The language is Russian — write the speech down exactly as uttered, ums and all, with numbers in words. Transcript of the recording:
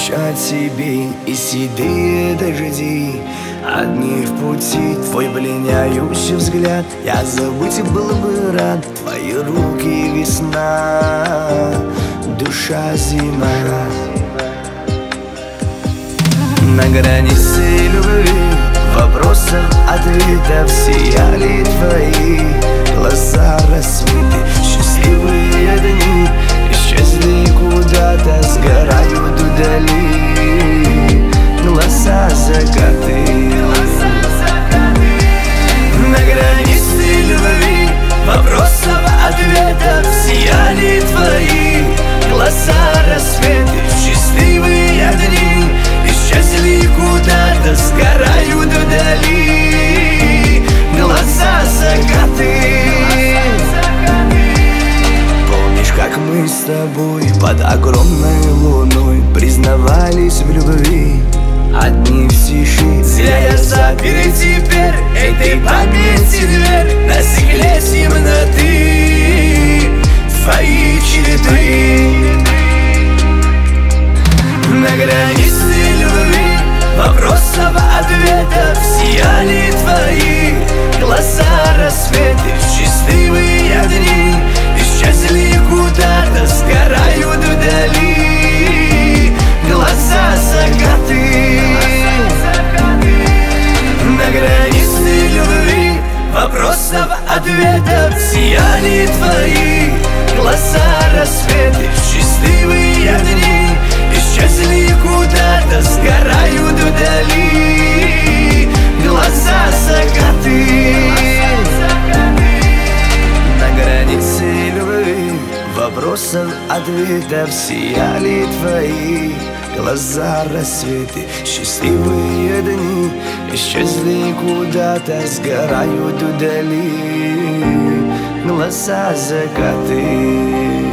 молчат себе и седые дожди. Одни в пути, твой пленяющий взгляд. Я забыть был бы рад, твои руки весна, душа зима. На границе любви, вопросов, ответов сияли твои глаза рассветы. Счастливые дни исчезли куда-то, сгорают вдали глаза закаты. На границе любви, вопросов, ответов сияли твои глаза рассветы. Счастливые дни исчезли куда-то, сгорают вдали глаза закаты. Помнишь, как мы с тобой под огромной луной признавались в любви? Одни в тиши, зря я запер теперь этой памяти дверь. На стекле темноты твои черты. На границе любви, вопросов, ответов сияли твои глаза рассветы. Счастливые дни исчезли куда-то, сгорают вдали глаза закаты. На границе любви, вопросов, ответов сияли твои глаза рассветы. Счастливые дни исчезли куда-то, сгорают вдали глаза закаты. На границе любви, вопросов, ответов сияли твои глаза рассветы. Счастливые дни исчезли куда-то, сгорают вдали глаза закаты.